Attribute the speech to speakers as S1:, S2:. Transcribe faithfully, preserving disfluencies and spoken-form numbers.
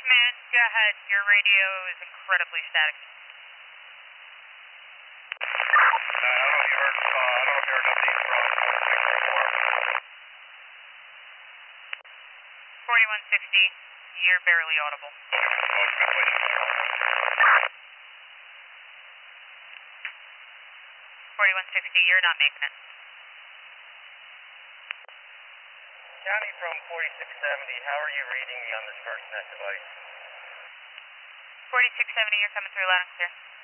S1: Man, go ahead. Your radio is incredibly static.
S2: Uh, I don't know if you heard, uh, I don't know if you heard nothing from
S1: forty-one sixty, you're barely audible. forty-one sixty, you're not making it.
S2: County from forty-six seventy, how are you reading me on this FirstNet device?
S1: forty-six seventy, you're coming through loud and clear.